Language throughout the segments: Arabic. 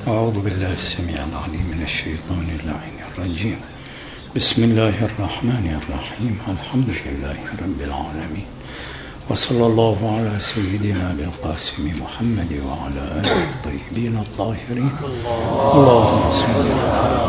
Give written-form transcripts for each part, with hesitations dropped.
أعوذ بالله السميع العليم من الشيطان اللعين الرجيم. بسم الله الرحمن الرحيم. الحمد لله رب العالمين، وصلى الله على سيدنا بالقاسم محمد وعلى آله الطيبين الطاهرين. اللهم صل على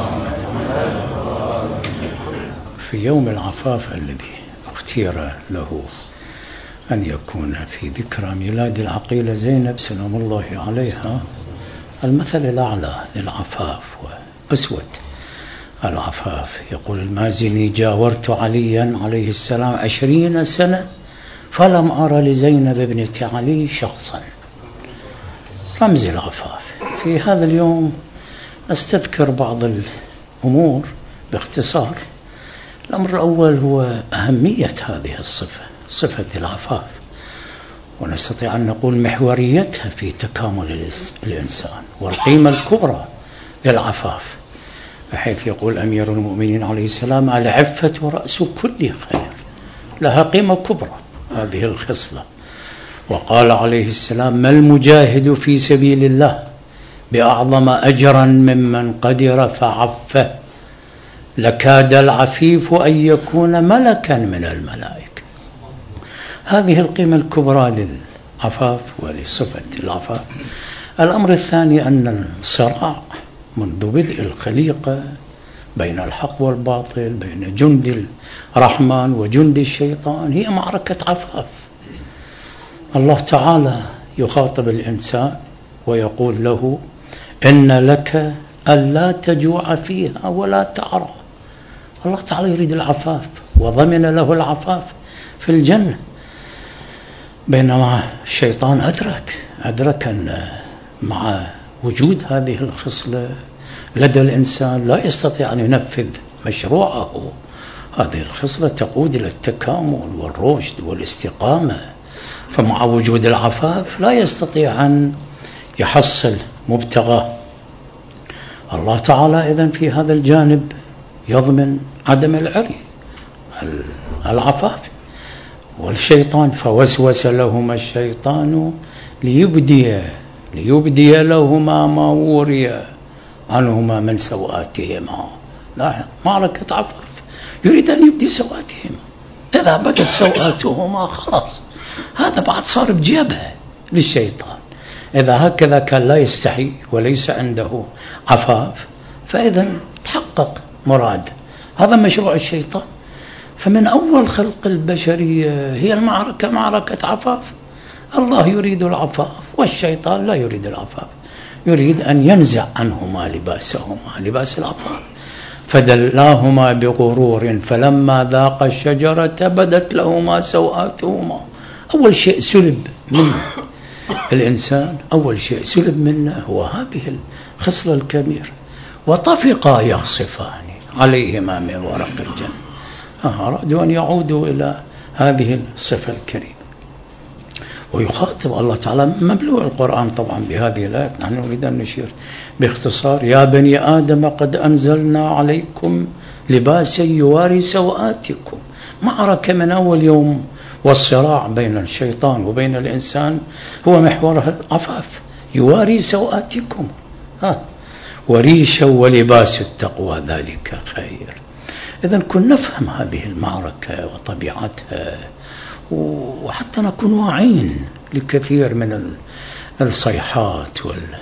محمد. في يوم العفاف الذي اختير له أن يكون في ذكرى ميلاد العقيلة زينب سلام الله عليها، المثل الأعلى للعفاف وأسوة العفاف. يقول المازني: جاورت عليا عليه السلام 20 سنة فلم أرى لزينب ابنة علي شخصا. رمز العفاف. في هذا اليوم نستذكر بعض الأمور باختصار. الأمر الأول هو أهمية هذه الصفة، صفة العفاف، ونستطيع أن نقول محوريتها في تكامل الإنسان والقيمة الكبرى للعفاف، بحيث يقول أمير المؤمنين عليه السلام: العفة رأس كل خير. لها قيمة كبرى هذه الخصلة. وقال عليه السلام: ما المجاهد في سبيل الله بأعظم أجرا ممن قدر فعفه، لكاد العفيف أن يكون ملكا من الملائكة. هذه القيمة الكبرى للعفاف ولصفة العفاف. الأمر الثاني أن الصراع منذ بدء الخليقة بين الحق والباطل، بين جند الرحمن وجند الشيطان، هي معركة عفاف. الله تعالى يخاطب الإنسان ويقول له: إن لك ألا تجوع فيها ولا تعرى. الله تعالى يريد العفاف وضمن له العفاف في الجنة، بينما الشيطان أدرك أن مع وجود هذه الخصلة لدى الإنسان لا يستطيع أن ينفذ مشروعه. هذه الخصلة تقود إلى التكامل والرشد والاستقامة، فمع وجود العفاف لا يستطيع أن يحصل مبتغاه. الله تعالى إذن في هذا الجانب يضمن عدم العري، العفاف. والشيطان: فوسوس لهما الشيطان ليبدي لهما ما وري عنهما من سوآتهما. لا، معركة عفاف، يريد أن يبدي سوآتهما. إذا بدت سوآتهما خلاص، هذا بعد صار بجيبه للشيطان. إذا هكذا كان لا يستحي وليس عنده عفاف، فإذا تحقق مراد. هذا مشروع الشيطان. فمن أول خلق البشرية هي المعركة معركة عفاف. الله يريد العفاف والشيطان لا يريد العفاف، يريد أن ينزع عنهما لباس العفاف. فدلاهما بغرور فلما ذاقا الشجرة بدت لهما سوآتهما. أول شيء سلب من الإنسان، أول شيء سلب منه هو هذه الخصلة الكبيرة. وطفقا يخصفان عليهما من ورق الجنة. أرادوا أن يعودوا إلى هذه الصفة الكريمة. ويخاطب الله تعالى مبلوع القرآن طبعا بهذه الآية. نحن نريد أن نشير باختصار: يا بني آدم قد أنزلنا عليكم لباسا يواري سوآتكم. معركة من أول يوم، والصراع بين الشيطان وبين الإنسان هو محورها العفاف. يواري سوآتكم، وريشا ولباس التقوى ذلك خير. إذن كنا نفهم هذه المعركة وطبيعتها، وحتى نكون واعين لكثير من الصيحات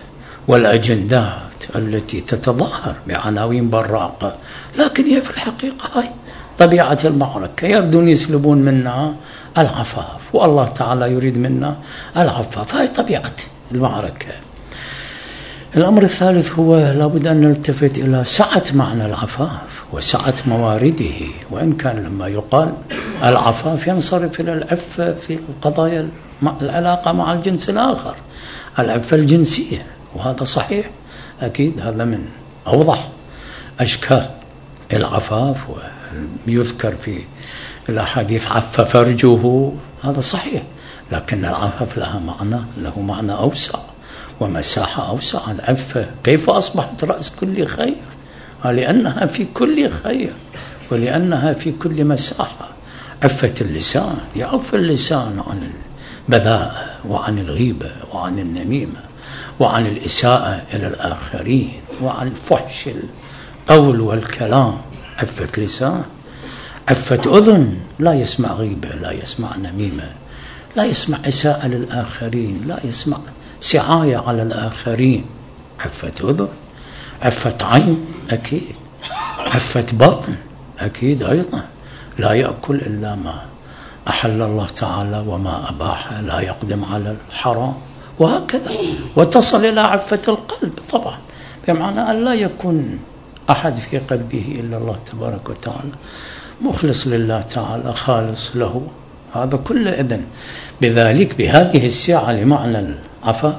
والأجندات التي تتظاهر بعناوين براقة، لكن هي في الحقيقة هاي طبيعة المعركة. يردون يسلبون منا العفاف، والله تعالى يريد منا العفاف. هاي طبيعة المعركة. الأمر الثالث هو لابد أن نلتفت إلى سعة معنى العفاف وسعة موارده. وإن كان لما يقال العفاف ينصرف إلى العفة في قضايا العلاقة مع الجنس الآخر، العفة الجنسية، وهذا صحيح أكيد. هذا من أوضح أشكال العفاف، ويذكر في الأحاديث عف فرجه، هذا صحيح. لكن العفاف له معنى أوسع ومساحة أوسع. العفة كيف أصبحت رأس كل خير؟ لأنها في كل خير ولأنها في كل مساحة. عفة اللسان، يعف اللسان عن البذاءة وعن الغيبة وعن النميمة وعن الإساءة إلى الآخرين، وعن فحش القول والكلام. عفة لسان، عفة أذن، لا يسمع غيبة، لا يسمع نميمة، لا يسمع إساءة للآخرين، لا يسمع سعاية على الآخرين. عفة أذن، عفة عين أكيد، عفة بطن أكيد أيضا، لا يأكل إلا ما أحل الله تعالى وما أباح، لا يقدم على الحرام، وهكذا. وتصل إلى عفة القلب طبعا، بمعنى أن لا يكون أحد في قلبه إلا الله تبارك وتعالى، مخلص لله تعالى، خالص له. هذا كله إذن بذلك بهذه السعة لمعنى العفاف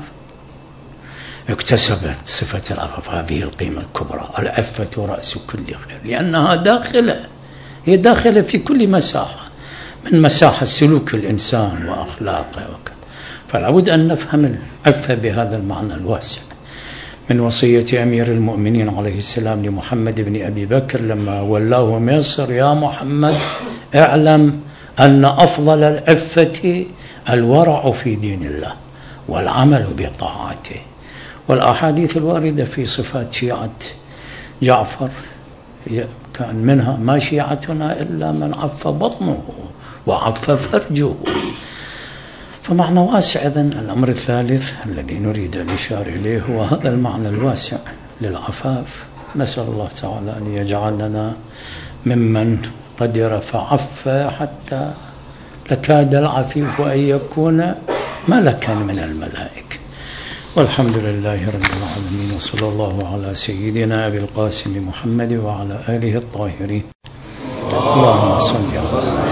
اكتسبت صفة العفاف هذه القيمة الكبرى. العفة رأس كل خير، لأنها داخلة، هي داخلة في كل مساحة من مساحة سلوك الإنسان وأخلاقه وكذا. فلابد أن نفهم العفة بهذا المعنى الواسع. من وصية أمير المؤمنين عليه السلام لمحمد بن أبي بكر لما ولاه مصر: يا محمد اعلم أن أفضل العفة الورع في دين الله والعمل بطاعته. والأحاديث الواردة في صفات شيعة جعفر كان منها: ما شيعتنا إلا من عف بطنه وعف فرجه. فمعنى واسع. إذن الأمر الثالث الذي نريد الإشارة إليه هو هذا المعنى الواسع للعفاف. نسأل الله تعالى أن يجعلنا ممن قدر فعف حتى لكاد العفيف أن يكون ملكا من الملائكة. والحمد لله رب العالمين، وصلى الله على سيدنا أبي القاسم محمد وعلى آله الطاهرين. اللهم صل على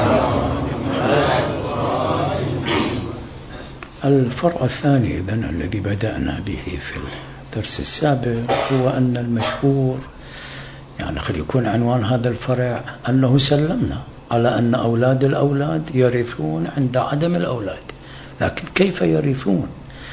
الفرع الثاني إذن الذي بدأنا به في الدرس السابق هو أن المشهور، يعني قد يكون عنوان هذا الفرع أنه سلمنا على أن أولاد الأولاد يرثون عند عدم الأولاد، لكن كيف يرثون؟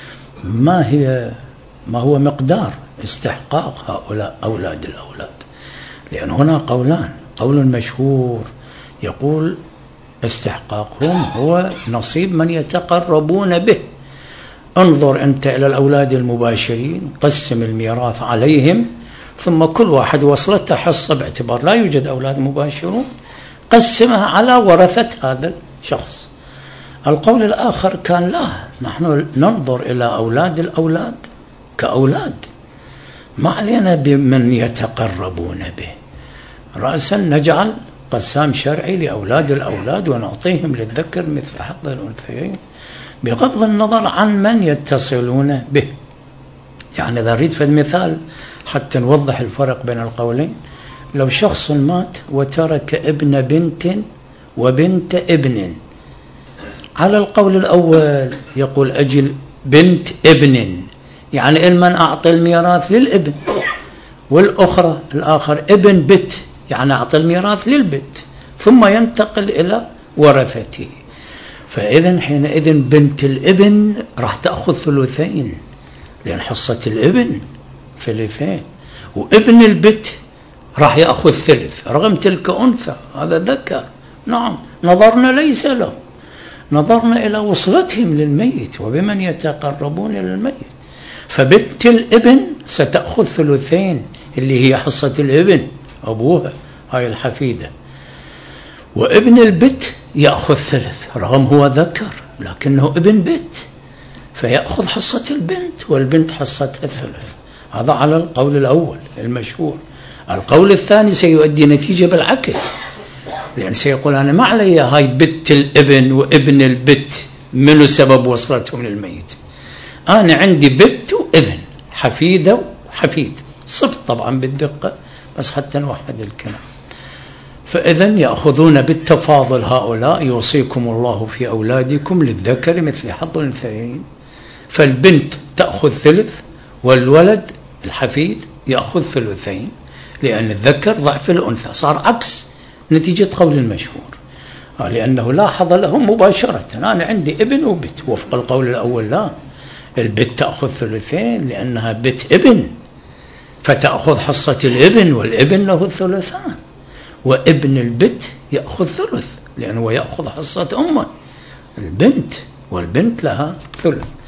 ما هو مقدار استحقاق هؤلاء أولاد الأولاد؟ لأن هنا قولان: قول مشهور يقول استحقاقهم هو نصيب من يتقربون به. انظر أنت إلى الأولاد المباشرين، قسم الميراث عليهم، ثم كل واحد وصلته حصة باعتبار لا يوجد أولاد مباشرون، قسمها على ورثة هذا الشخص. القول الآخر كان لا، نحن ننظر إلى أولاد الأولاد كأولاد، ما علينا بمن يتقربون به. رأسا نجعل قسام شرعي لأولاد الأولاد ونعطيهم للذكر مثل حظ الأنثيين بغض النظر عن من يتصلون به. يعني إذا نريد في المثال حتى نوضح الفرق بين القولين: لو شخص مات وترك ابن بنت وبنت ابن، على القول الأول يقول أجل بنت ابن، يعني المن أعطي الميراث للابن، والأخرى الآخر ابن بت، يعني أعطي الميراث للبت، ثم ينتقل إلى ورثته. فإذن حينئذ بنت الابن راح تأخذ ثلثين، لأن حصة الابن ثلثين، وابن البت راح يأخذ ثلث، رغم تلك أنثى، هذا ذكر. نعم، نظرنا ليس له، نظرنا إلى وصلتهم للميت وبمن يتقربون للميت. فبنت الابن ستأخذ ثلثين اللي هي حصة الابن أبوها، هاي الحفيدة، وابن البت يأخذ ثلث، رغم هو ذكر لكنه ابن بت، فيأخذ حصة البنت والبنت حصتها الثلث. هذا على القول الأول المشهور. القول الثاني سيؤدي نتيجة بالعكس، لأن سيقول أنا ما علي هاي بت الابن وابن البت منو سبب وصلتهم للميت، أنا عندي بت وابن، حفيدة وحفيد، صفت طبعا بالدقة بس حتى نوحد الكلام. فإذن يأخذون بالتفاضل هؤلاء: يوصيكم الله في أولادكم للذكر مثل حظ الأنثيين. فالبنت تأخذ ثلث والولد الحفيد يأخذ ثلثين، لأن الذكر ضعف الأنثى، صار عكس نتيجة قول المشهور، لأنه لا حظ لهم مباشرة. أنا عندي ابن وبت، وفق القول الأول لا، البت تأخذ ثلثين لأنها بت ابن، فتأخذ حصة الابن، والابن له الثلثان، وابن البت يأخذ ثلث لأنه يأخذ حصة أمه البنت، والبنت لها ثلث.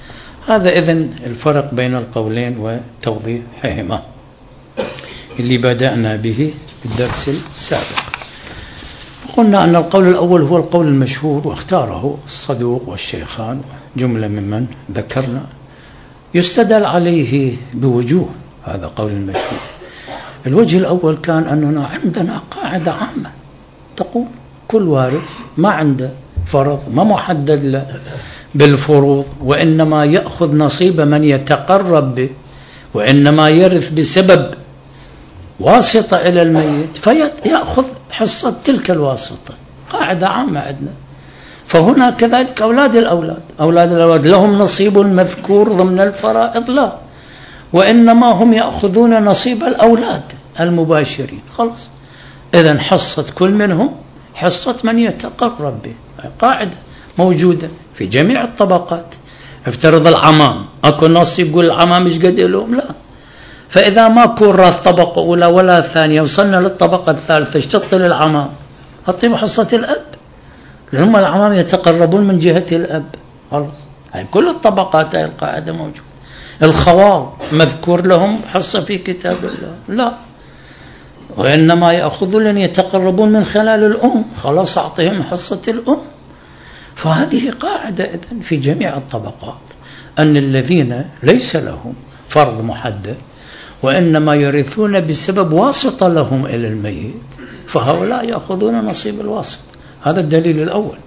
هذا إذن الفرق بين القولين وتوضيحهما اللي بدأنا به في الدرس السابق. قلنا أن القول الأول هو القول المشهور واختاره الصدوق والشيخان جملة ممن ذكرنا، يستدل عليه بوجوه. هذا قول المشهور. الوجه الأول كان أننا عندنا قاعدة عامة تقول كل وارث ما عنده فرض، ما محدد له بالفروض، وإنما يأخذ نصيب من يتقرب به، وإنما يرث بسبب واسطة إلى الميت فيأخذ حصة تلك الواسطة. قاعدة عامة عندنا. فهنا كذلك أولاد الأولاد لهم نصيب مذكور ضمن الفرائض؟ لا، وإنما هم يأخذون نصيب الأولاد المباشرين. خلاص، إذن حصة كل منهم حصة من يتقرب به. قاعدة موجودة في جميع الطبقات. افترض العمام، أكو نص يقول العمام مش قد لهم؟ لا. فإذا ما كون راث طبقة أولى ولا ثانية، وصلنا للطبقة الثالثة، اشتطل العمام هطيب حصة الأب، لهم العمام يتقربون من جهة الأب. خلاص، هاي كل الطبقات هاي القاعدة موجودة. الخوال مذكور لهم حصة في كتاب الله؟ لا، وإنما يأخذون يتقربون من خلال الأم. خلاص، أعطيهم حصة الأم. فهذه قاعدة إذن في جميع الطبقات، أن الذين ليس لهم فرض محدد وإنما يرثون بسبب واسطة لهم إلى الميت، فهؤلاء يأخذون نصيب الواسطة. هذا الدليل الأول.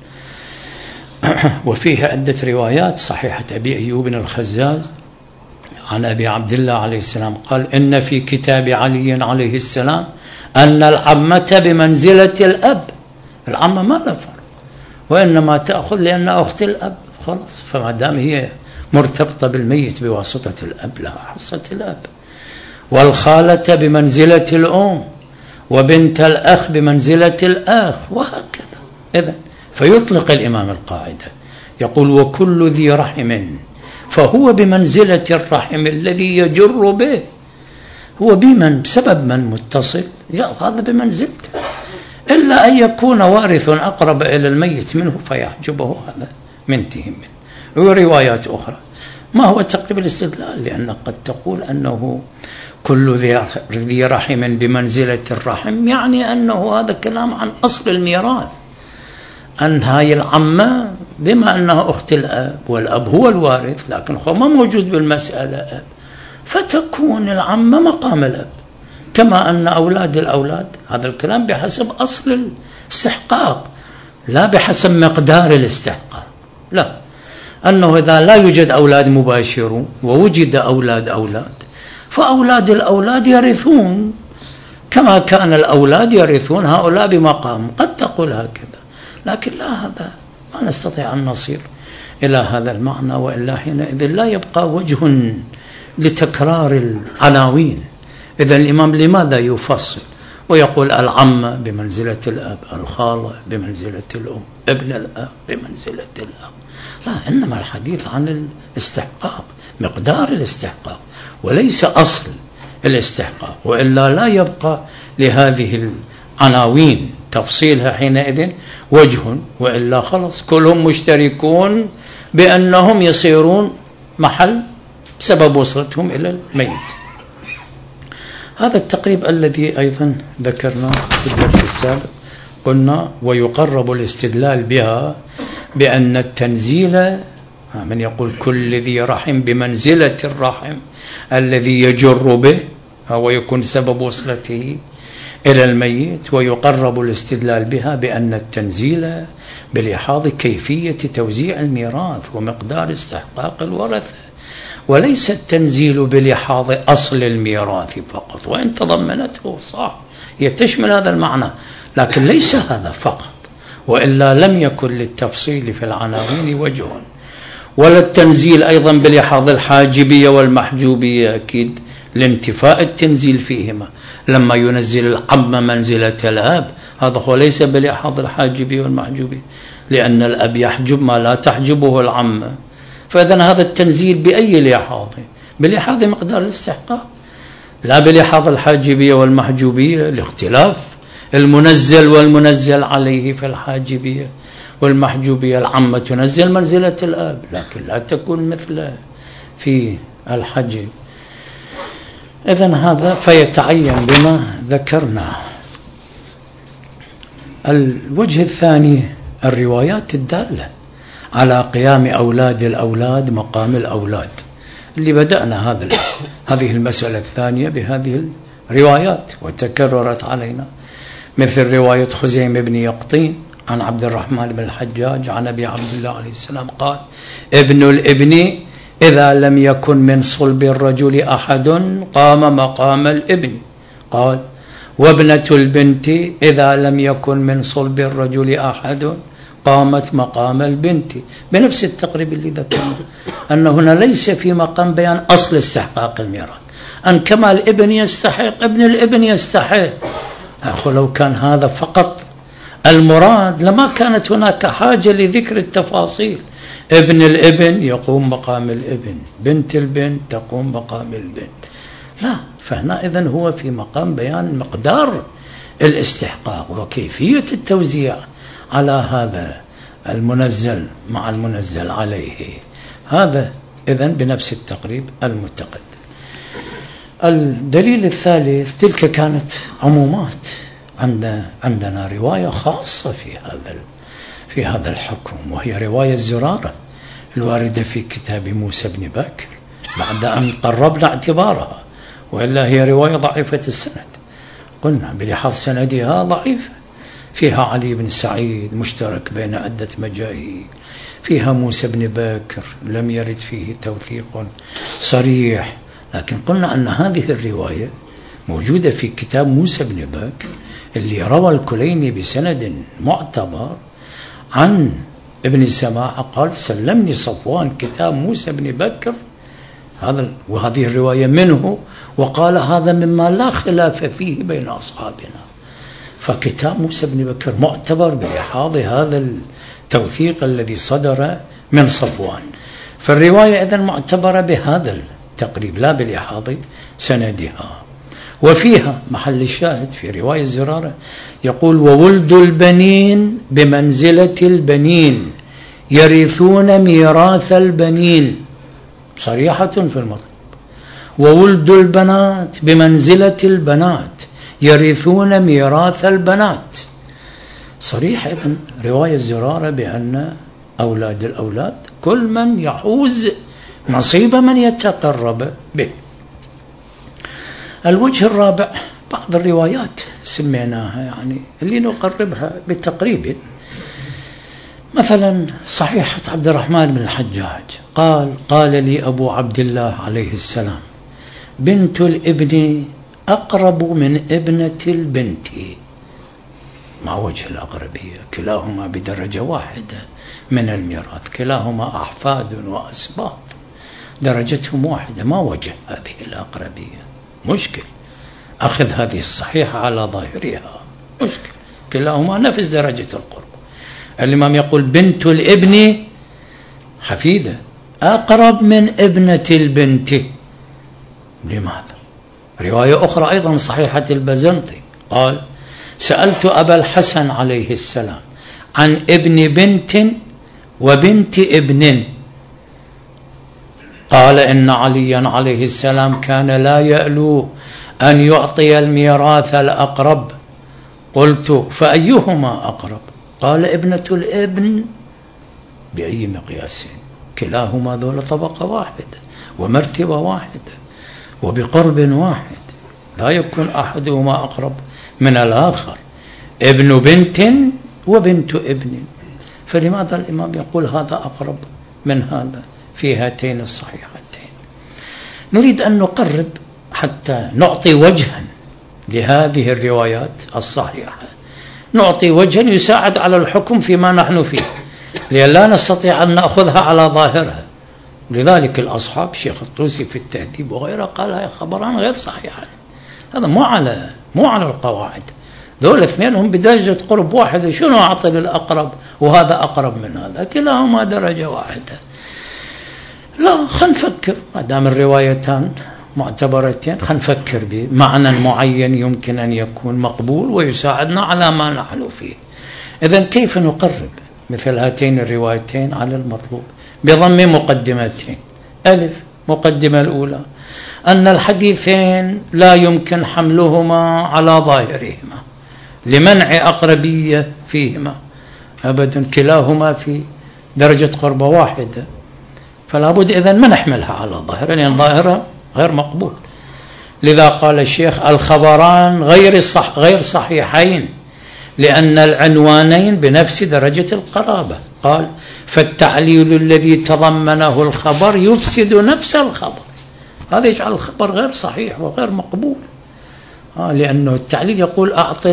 وفيه عدة روايات صحيحة أبي أيوب الخزاز عن أبي عبد الله عليه السلام قال: إن في كتاب علي عليه السلام أن العمة بمنزلة الأب. العمة ما لها فرق، وإنما تأخذ لأنها أخت الأب. خلاص، فما دام هي مرتبطة بالميت بواسطة الأب لها حصة الأب. والخالة بمنزلة الأم، وبنت الأخ بمنزلة الأخ، وهكذا. إذن فيطلق الإمام القاعدة يقول: وكل ذي رحم فهو بمنزلة الرحم الذي يجر به. هو بسبب من متصل، هذا بمنزلته، إلا أن يكون وارث أقرب إلى الميت منه فيحجبه، هذا منته منه. وروايات أخرى ما هو تقريب الاستدلال، لأن قد تقول أنه كل ذي رحم بمنزلة الرحم، يعني أنه هذا كلام عن أصل الميراث، أن هاي العمة بما أنها أخت الأب والأب هو الوارث، لكن هو ما موجود بالمسألة أب، فتكون العمة مقام الأب. كما أن أولاد الأولاد، هذا الكلام بحسب أصل الاستحقاق لا بحسب مقدار الاستحقاق. لا، أنه إذا لا يوجد أولاد مباشرون ووجد أولاد فأولاد الأولاد يرثون كما كان الأولاد يرثون هؤلاء بمقام. قد تقول هكذا، لكن لا، هذا ما نستطيع أن نصير إلى هذا المعنى، وإلا حينئذ لا يبقى وجه لتكرار العناوين. إذا الإمام لماذا يفصل ويقول العمة بمنزلة الأب، الخالة بمنزلة الأم، ابن الأب بمنزلة الأب؟ لا، إنما الحديث عن الاستحقاق، مقدار الاستحقاق، وليس أصل الاستحقاق، وإلا لا يبقى لهذه العناوين تفصيلها حينئذ وجه، وإلا خلص كلهم مشتركون بأنهم يصيرون محل سبب وصلتهم إلى الميت. هذا التقريب الذي أيضا ذكرنا في الدرس السابق. قلنا: ويقرب الاستدلال بها بأن التنزيل، من يقول كل ذي رحم بمنزلة الرحم الذي يجر به ويكون سبب وصلته إلى الميت، ويقرب الاستدلال بها بأن التنزيل بلحاظ كيفية توزيع الميراث ومقدار استحقاق الورثة، وليس التنزيل بلحاظ أصل الميراث فقط، وإن تضمنته صح يتشمل هذا المعنى، لكن ليس هذا فقط، وإلا لم يكن للتفصيل في العناوين وجه. ولا التنزيل أيضا بلحاظ الحاجبية والمحجوبية، أكيد لانتفاء التنزيل فيهما. لما ينزل العم منزلة الأب، هذا هو ليس بلحاظ الحاجبية والمحجوبية، لأن الأب يحجب ما لا تحجبه العم. فإذن هذا التنزيل بأي لحاظ؟ بلحاظ مقدار الاستحقاق، لا بلحاظ الحاجبية والمحجوبية، لاختلاف المنزل والمنزل عليه في الحاجبية والمحجوبية. العمة تنزل منزلة الأب، لكن لا تكون مثل في الحج. إذن هذا فيتعين بما ذكرنا. الوجه الثاني الروايات الدالة على قيام أولاد الأولاد مقام الأولاد، اللي بدأنا هذه المسألة الثانية بهذه الروايات وتكررت علينا، مثل رواية خزيم بن يقطين عن عبد الرحمن بن الحجاج عن أبي عبد الله عليه السلام قال: ابن الابن إذا لم يكن من صلب الرجل أحد قام مقام الابن. قال: وابنة البنت إذا لم يكن من صلب الرجل أحد قامت مقام البنت، بنفس التقريب اللي ذكرنا، أن هنا ليس في مقام بيان أصل استحقاق الميراث، أن كما الابن يستحق ابن الابن يستحق. لو كان هذا فقط المراد لما كانت هناك حاجة لذكر التفاصيل. ابن الابن يقوم مقام الابن، بنت البنت تقوم مقام البنت، لا. فهنا إذن هو في مقام بيان مقدار الاستحقاق وكيفية التوزيع على هذا المنزل مع المنزل عليه. هذا إذن بنفس التقريب المتقدم. الدليل الثالث، تلك كانت عمومات، عندنا رواية خاصة في هذا الحكم، وهي رواية زرارة الواردة في كتاب موسى بن بكر بعد أن قربنا اعتبارها، وإلا هي رواية ضعيفة السند، قلنا بلحاظ سندها ضعيفة. فيها علي بن سعيد مشترك بين عدة مجاهيل، فيها موسى بن بكر لم يرد فيه توثيق صريح، لكن قلنا أن هذه الرواية موجودة في كتاب موسى بن بكر اللي روى الكليني بسند معتبر عن ابن سماعة قال: سلمني صفوان كتاب موسى بن بكر، وهذه الرواية منه، وقال: هذا مما لا خلاف فيه بين أصحابنا. فكتاب موسى بن بكر معتبر بلحاظ هذا التوثيق الذي صدر من صفوان، فالرواية إذن معتبرة بهذا التقريب لا بلحاظ سندها. وفيها محل الشاهد في رواية زرارة يقول: وولد البنين بمنزلة البنين يرثون ميراث البنين، صريحة في المطلب. وولد البنات بمنزلة البنات يرثون ميراث البنات، صريح. إذن رواية زرارة بأن أولاد الأولاد كل من يحوز نصيب من يتقرب به. الوجه الرابع، بعض الروايات سميناها يعني اللي نقربها بالتقريب، مثلا صحيحة عبد الرحمن بن الحجاج قال لي أبو عبد الله عليه السلام: بنت الابن أقرب من ابنة البنت، مع وجه الأقربية، كلاهما بدرجة واحدة من الميراث، كلاهما أحفاد وأسباط، درجتهم واحدة، ما وجه هذه الأقربية؟ مشكل أخذ هذه الصحيحة على ظاهرها، مشكل، كلاهما نفس درجة القرب. الإمام يقول: بنت الابن حفيدة أقرب من ابنة البنت. لماذا؟ رواية أخرى أيضا صحيحة البزنطي قال: سألت أبا الحسن عليه السلام عن ابن بنت وبنت ابن، قال: إن عليا عليه السلام كان لا يألو أن يعطي الميراث الأقرب. قلت: فأيهما أقرب؟ قال: ابنة الابن. بأي مقياس؟ كلاهما ذول طبقة واحدة ومرتبة واحدة وبقرب واحد، لا يكون أحدهما أقرب من الآخر، ابن بنت وبنت ابن. فلماذا الإمام يقول هذا أقرب من هذا في هاتين الصحيحتين؟ نريد أن نقرب حتى نعطي وجها لهذه الروايات الصحيحة، نعطي وجها يساعد على الحكم فيما نحن فيه، لأن لا نستطيع أن نأخذها على ظاهرها. لذلك الأصحاب الشيخ الطوسي في التهذيب وغيره قال: هاي خبران غير صحيحان، هذا مو على القواعد، دول اثنين هم بدرجة قرب واحدة، شنو أعطي للأقرب وهذا أقرب من هذا؟ كلاهما درجة واحدة. لا، خلينا نفكر، ما دام الروايتان معتبرتين خلينا نفكر بمعنى معين يمكن أن يكون مقبول ويساعدنا على ما نحن فيه. إذن كيف نقرب مثل هاتين الروايتين على المطلوب؟ بضم مقدمتين: ألف، مقدمة الأولى أن الحديثين لا يمكن حملهما على ظاهرهما لمنع أقربية فيهما أبدا، كلاهما في درجة قرب واحدة، فلا بد إذن ما نحملها على ظاهرها لأن ظاهرها غير مقبول. لذا قال الشيخ الخبران غير صحيحين لأن العنوانين بنفس درجة القرابة. قال فالتعليل الذي تضمنه الخبر يفسد نفس الخبر، هذا يجعل الخبر غير صحيح وغير مقبول. لأنه التعليل يقول أعطي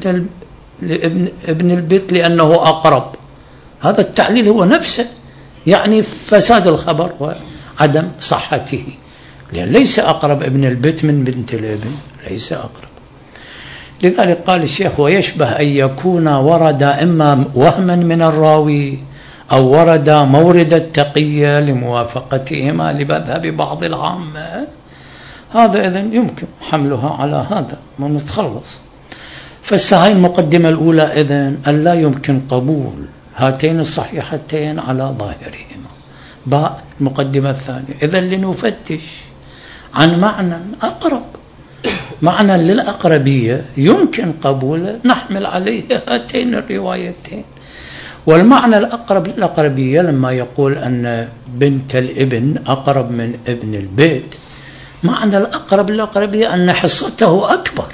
لابن البيت لأنه أقرب، هذا التعليل هو نفسه يعني فساد الخبر وعدم صحته، لأن ليس أقرب ابن البيت من بنت الابن، ليس أقرب. لذلك قال الشيخ ويشبه أن يكون ورد إما وهما من الراوي أو ورد مورد التقية لموافقتهما لمذهب بعض العامة، هذا إذن يمكن حملها على هذا ونتخلص. فالسهاي المقدمة الأولى إذن أن لا يمكن قبول هاتين الصحيحتين على ظاهرهما. باء المقدمة الثانية إذن لنفتش عن معنى أقرب، معنى للأقربية يمكن قبوله نحمل عليه هاتين الروايتين. والمعنى الأقرب للأقربية لما يقول أن بنت الابن أقرب من ابن البيت، معنى الأقرب للأقربية أن حصته أكبر،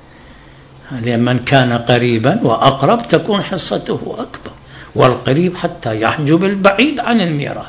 لمن كان قريبا وأقرب تكون حصته أكبر، والقريب حتى يحجب البعيد عن الميراث،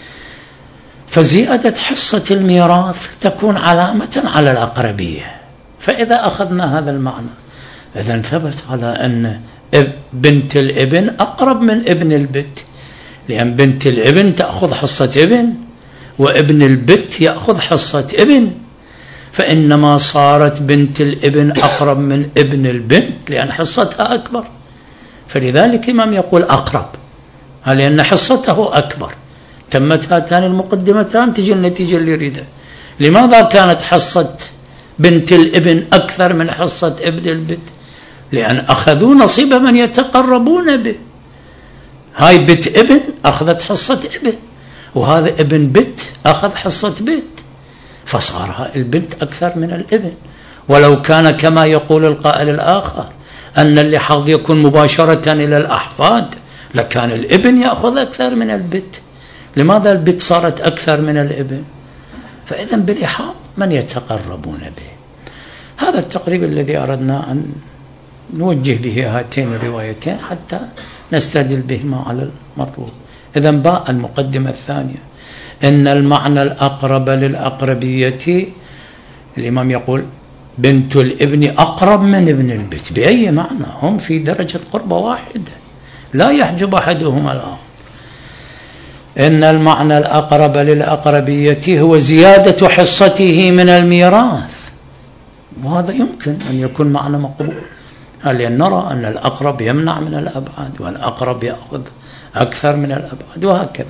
فزيادة حصة الميراث تكون علامة على الأقربية. فإذا أخذنا هذا المعنى إذن ثبت على أن بنت الابن أقرب من ابن البت، لأن بنت الابن تأخذ حصة ابن وابن البت يأخذ حصة ابن، فإنما صارت بنت الابن أقرب من ابن البنت لأن حصتها أكبر، فلذلك الإمام يقول أقرب لأن حصته أكبر. تمت هاتان المقدمتان تجي النتيجة اللي يريدها. لماذا كانت حصة بنت الابن أكثر من حصة ابن البت؟ لأن أخذوا نصيب من يتقربون به، هاي بت ابن أخذت حصة ابن، وهذا ابن بت أخذ حصة بت، فصار البنت أكثر من الابن. ولو كان كما يقول القائل الآخر أن اللحاظ يكون مباشرة إلى الأحفاد لكان الابن يأخذ أكثر من البت. لماذا البت صارت أكثر من الابن؟ فإذن بالإحاط من يتقربون به. هذا التقريب الذي أردنا أن نوجه به هاتين الروايتين حتى نستدل بهما على المطلوب. إذن باء المقدمة الثانية إن المعنى الأقرب للأقربية، الإمام يقول بنت الابن أقرب من ابن البت، بأي معنى؟ هم في درجة قرب واحدة لا يحجب أحدهما الآخر. إن المعنى الأقرب للأقربية هو زيادة حصته من الميراث، وهذا يمكن أن يكون معنى مقبول، لأن نرى أن الأقرب يمنع من الأبعد والأقرب يأخذ أكثر من الأبعد وهكذا.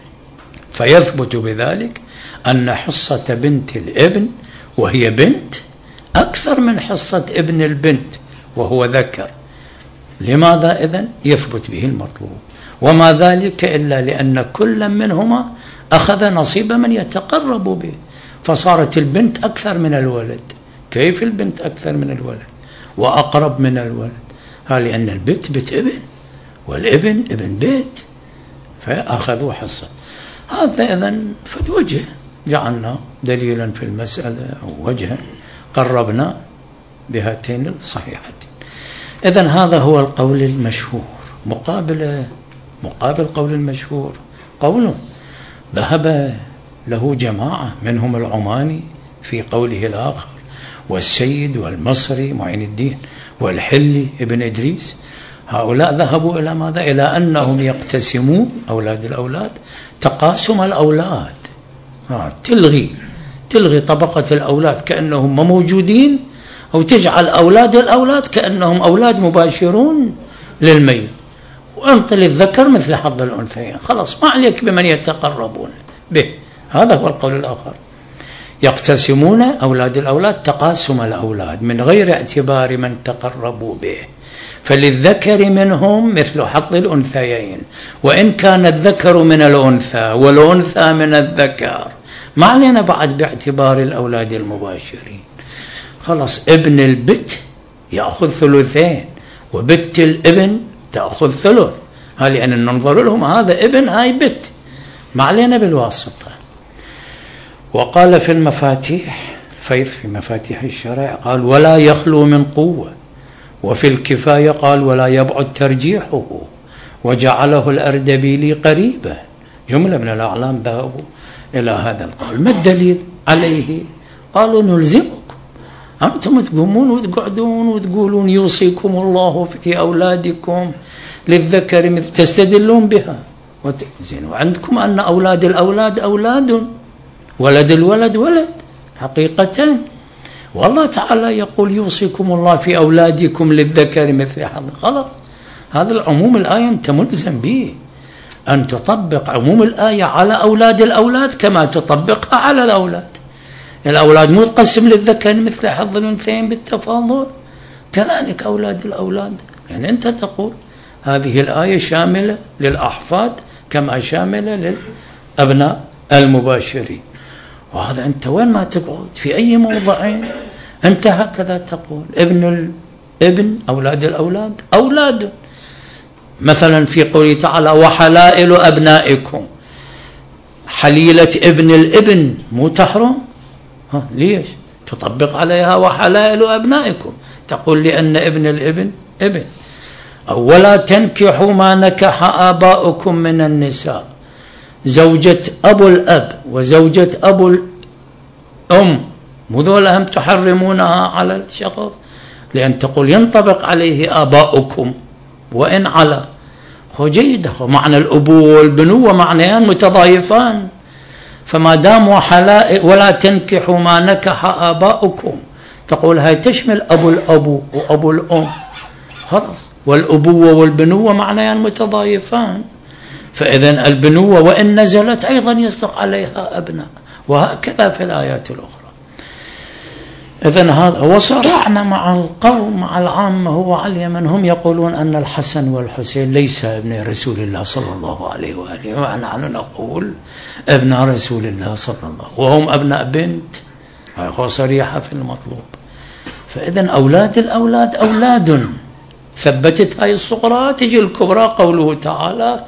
فيثبت بذلك أن حصة بنت الابن وهي بنت أكثر من حصة ابن البنت وهو ذكر. لماذا إذن؟ يثبت به المطلوب، وما ذلك إلا لأن كل منهما أخذ نصيب من يتقرب به، فصارت البنت أكثر من الولد. كيف البنت أكثر من الولد وأقرب من الولد؟ لأن البنت بنت ابن والابن ابن بيت، فأخذوا حصة. هذا إذن فد وجه جعلنا دليلا في المسألة أو وجها قربنا بهاتين الصحيحتين. إذن هذا هو القول المشهور. مقابل قول المشهور قول ذهب له جماعة منهم العماني في قوله الآخر، والسيد والمصري معين الدين والحلي ابن إدريس، هؤلاء ذهبوا إلى ماذا؟ إلى أنهم يقتسمون أولاد الأولاد تقاسم الأولاد، تلغي طبقة الأولاد كأنهم موجودين، أو تجعل أولاد الأولاد كأنهم أولاد مباشرون للميت، وأنت للذكر مثل حظ الأنثيين، خلاص ما عليك بمن يتقربون به. هذا هو القول الآخر، يقتسمون أولاد الأولاد تقاسم الأولاد من غير اعتبار من تقربوا به، فللذكر منهم مثل حظ الأنثيين، وإن كان الذكر من الأنثى والأنثى من الذكر، ما علينا بعد باعتبار الأولاد المباشرين. خلاص ابن البت يأخذ ثلثين وبت الابن تأخذ ثلث، هذه يعني ننظر لهم هذا ابن هاي بت، ما علينا بالواسطة. وقال في المفاتيح الفيث في مفاتيح الشرع قال ولا يخلو من قوة، وفي الكفاية قال ولا يبعد ترجيحه، وجعله الأردبيلي قريبا. جملة من الأعلام ذهبوا إلى هذا القول. ما الدليل عليه؟ قالوا نلزمكم، أنتم تقومون وتقعدون وتقولون يوصيكم الله في أولادكم للذكر مثل، تستدلون بها وعندكم أن أولاد الأولاد أولاد، ولد الولد ولد حقيقة. والله تعالى يقول يوصيكم الله في أولادكم للذكر مثل حظ. خلاص هذا العموم الآية أنت ملزم به أن تطبق عموم الآية على أولاد الأولاد كما تطبقها على الأولاد. الأولاد مو تقسم للذكر مثل حظ الأنثيين بالتفاضل، كذلك أولاد الأولاد. يعني أنت تقول هذه الآية شاملة للأحفاد كما شاملة للأبناء المباشرين، وهذا أنت وين ما تقعد في أي موضعين أنت هكذا تقول ابن الابن أولاد الأولاد أولاد. مثلا في قوله تعالى وحلائل أبنائكم، حليلة ابن الابن مو تحرم؟ ليش تطبق عليها وحلائل أبنائكم؟ تقول لأن ابن الابن ابن. أو ولا تنكحوا ما نكح آباؤكم من النساء، زوجة أبو الأب وزوجة أبو الأم مو ذولا هم تحرمونها على الشخص، لأن تقول ينطبق عليه آباؤكم وإن على. هو جيد، معنى الأبوة والبنوة معنيان متضايفان، فما دام وحلائل ولا تنكحوا ما نكح آباؤكم تقول هاي تشمل أبو الأب وأبو الأم خلاص، والأبوة والبنوة معنيان متضايفان، فإذن البنوة وإن نزلت أيضا يصدق عليها أبناء، وهكذا في الآيات الأخرى. إذن هذا وصرعنا مع القوم مع العامة هو على اليمن، هم يقولون أن الحسن والحسين ليس ابن رسول الله صلى الله عليه وآله، ونحن نقول ابن رسول الله صلى الله، وهم أبناء بنت، هو صريحة في المطلوب. فإذن أولاد الأولاد أولاد، ثبتت هاي الصغرى تجي الكبرى قوله تعالى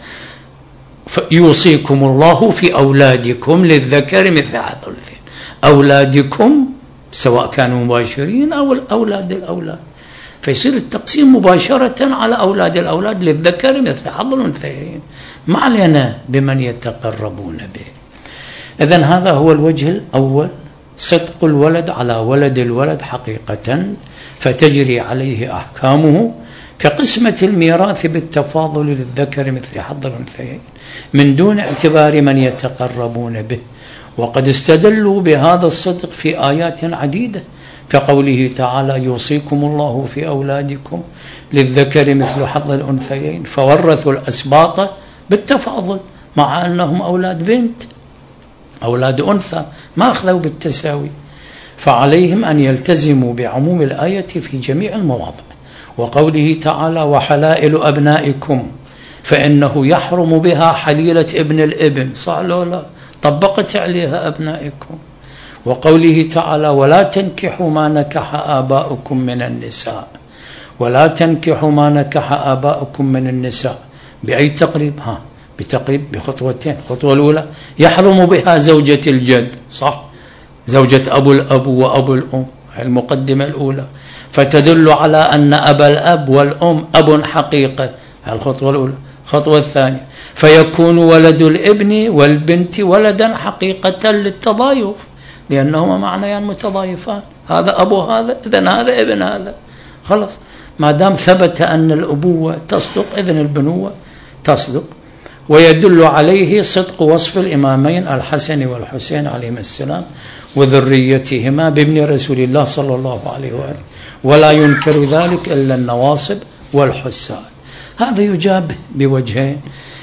يوصيكم الله في أولادكم للذكر مثل حظ الأنثيين، أولادكم سواء كانوا مباشرين أو الأولاد الأولاد، فيصير التقسيم مباشرة على أولاد الأولاد للذكر مثل حظ الأنثيين، ما علينا بمن يتقربون به. إذن هذا هو الوجه الأول، صدق الولد على ولد الولد حقيقة، فتجري عليه أحكامه كقسمة الميراث بالتفاضل للذكر مثل حظ الأنثيين من دون اعتبار من يتقربون به. وقد استدلوا بهذا الصدق في آيات عديدة كقوله تعالى يوصيكم الله في أولادكم للذكر مثل حظ الأنثيين، فورثوا الأسباط بالتفاضل مع أنهم أولاد بنت أولاد أنثى ما أخذوا بالتساوي، فعليهم أن يلتزموا بعموم الآية في جميع المواضع. وقوله تعالى وحلائل أبنائكم فإنه يحرم بها حليلة ابن الابن، صح لا طبقت عليها أبنائكم. وقوله تعالى ولا تنكحوا ما نكح آباؤكم من النساء، ولا تنكحوا ما نكح آباؤكم من النساء بأي تقريب؟ بتقريب بخطوتين. الخطوة الأولى يحرم بها زوجة الجد، صح، زوجة أبو الأب وأبو الأم، المقدمة الأولى، فتدل على أن أبا الأب والأم أب حقيقة، الخطوة الأولى. الخطوة الثانية فيكون ولد الابن والبنت ولدا حقيقة للتضايف، لأنهما معنيان متضايفان، هذا أبو هذا إذن هذا ابن هذا، خلاص ما دام ثبت أن الأبوة تصدق إذن البنوة تصدق. ويدل عليه صدق وصف الإمامين الحسن والحسين عليهما السلام وذريتهما بابن رسول الله صلى الله عليه وآله، ولا ينكر ذلك إلا النواصب والحساد. هذا يجاب بوجهين: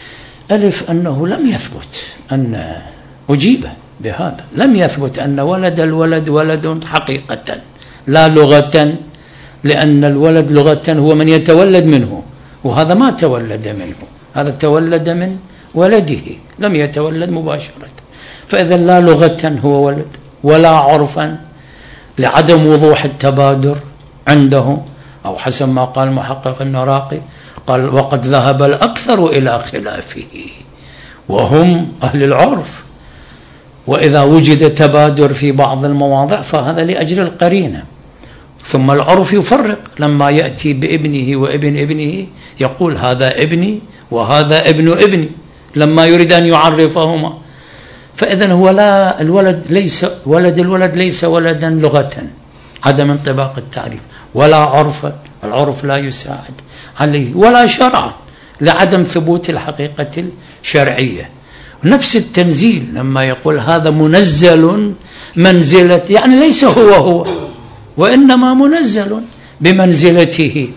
ألف أنه لم يثبت أن أجيب بهذا، لم يثبت أن ولد الولد ولد حقيقة لا لغة، لأن الولد لغة هو من يتولد منه، وهذا ما تولد منه، هذا تولد من ولده لم يتولد مباشرة. فإذا لا لغة هو ولد ولا عرفا لعدم وضوح التبادر عنده، أو حسب ما قال محقق النراقي قال وقد ذهب الأكثر إلى خلافه وهم أهل العرف. وإذا وجد تبادر في بعض المواضع فهذا لأجل القرينة. ثم العرف يفرق، لما يأتي بابنه وابن ابنه يقول هذا ابني وهذا ابن ابني لما يريد أن يعرفهما. فإذن هو لا الولد ليس الولد ليس ولدا لغة عدم انطباق التعريف، ولا عرفا العرف لا يساعد عليه، ولا شرعا لعدم ثبوت الحقيقة الشرعية. نفس التنزيل لما يقول هذا منزل منزلة، يعني ليس هو وإنما منزل بمنزلته.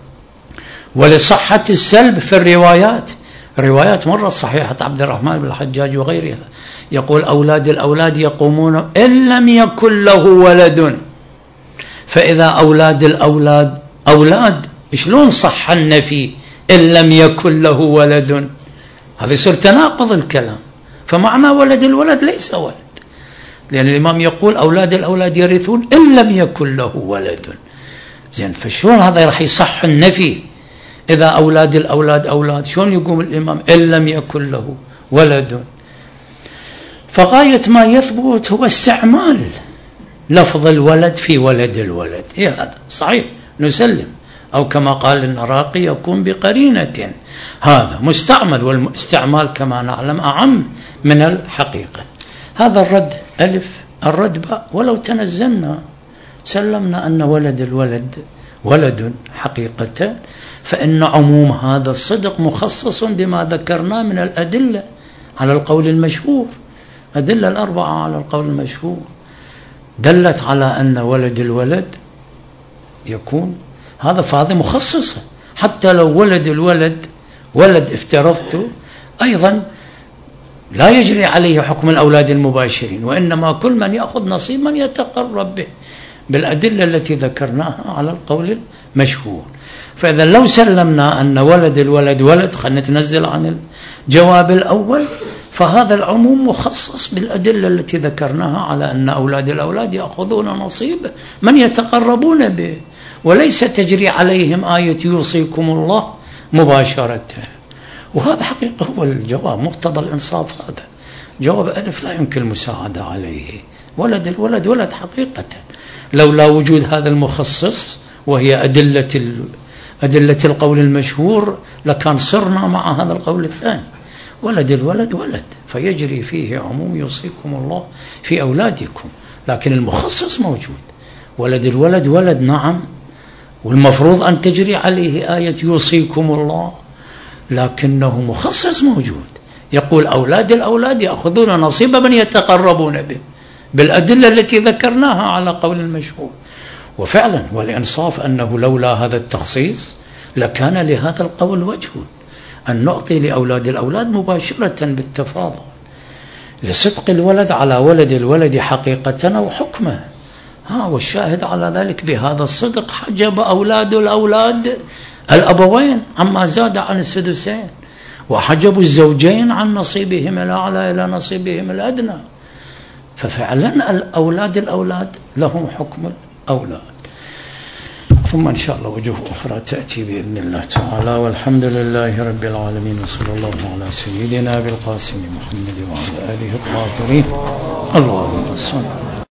ولصحة السلب في الروايات مرة صحيحة عبد الرحمن بن الحجاج وغيرها يقول أولاد الأولاد يقومون إن لم يكن له ولد. فإذا أولاد الأولاد أولاد شلون صح النفي إن لم يكن له ولد؟ هذا يصير تناقض الكلام. فمعنى ولد الولد ليس ولد، لأن الإمام يقول أولاد الأولاد يرثون إن لم يكن له ولد. زين، فشلون هذا راح يصح النفي إذا أولاد الأولاد أولاد؟ شلون يقوم الإمام إن لم يكن له ولد؟ فغاية ما يثبت هو استعمال لفظ الولد في ولد الولد. هذا صحيح نسلم، أو كما قال النراقي يكون بقرينة، هذا مستعمل، والاستعمال كما نعلم أعم من الحقيقة. هذا الرد ألف. الرد باء. ولو تنزلنا سلمنا أن ولد الولد ولد حقيقة، فإن عموم هذا الصدق مخصص بما ذكرنا من الأدلة على القول المشهور. أدلة الأربعة على القول المشهور دلت على أن ولد الولد يكون هذا، فهذا مخصصة. حتى لو ولد الولد ولد افترضته أيضا لا يجري عليه حكم الأولاد المباشرين، وإنما كل من يأخذ نصيب من يتقرب به بالأدلة التي ذكرناها على القول المشهور. فإذا لو سلمنا أن ولد الولد ولد، خلينا نتنزل عن الجواب الأول، فهذا العموم مخصص بالأدلة التي ذكرناها على أن أولاد الأولاد يأخذون نصيب من يتقربون به، وليس تجري عليهم آية يوصيكم الله مباشرة. وهذا حقيقة هو الجواب، مقتضى الإنصاف. هذا جواب ألف لا يمكن المساعدة عليه. ولد الولد ولد حقيقة، لولا وجود هذا المخصص وهي أدلة القول المشهور لكان صرنا مع هذا القول الثاني. ولد الولد ولد، فيجري فيه عموم يوصيكم الله في أولادكم، لكن المخصص موجود. ولد الولد ولد نعم، والمفروض أن تجري عليه آية يوصيكم الله، لكنه مخصص موجود يقول أولاد الأولاد يأخذون نصيب من يتقربون به بالأدلة التي ذكرناها على قول المشهور. وفعلا والإنصاف أنه لولا هذا التخصيص لكان لهذا القول وجه، أن نعطي لأولاد الأولاد مباشرة بالتفاضل لصدق الولد على ولد الولد حقيقة أو حكمه. والشاهد على ذلك بهذا الصدق حجب أولاد الأولاد الأبوين عما زاد عن السدسين، وحجبوا الزوجين عن نصيبهم الأعلى إلى نصيبهم الأدنى. ففعلا الأولاد الأولاد لهم حكم الأولاد. ثم إن شاء الله وجوه أخرى تأتي بإذن الله تعالى. والحمد لله رب العالمين، وصلى الله على سيدنا بالقاسم محمد وعلى آله الطاهرين. اللهم صل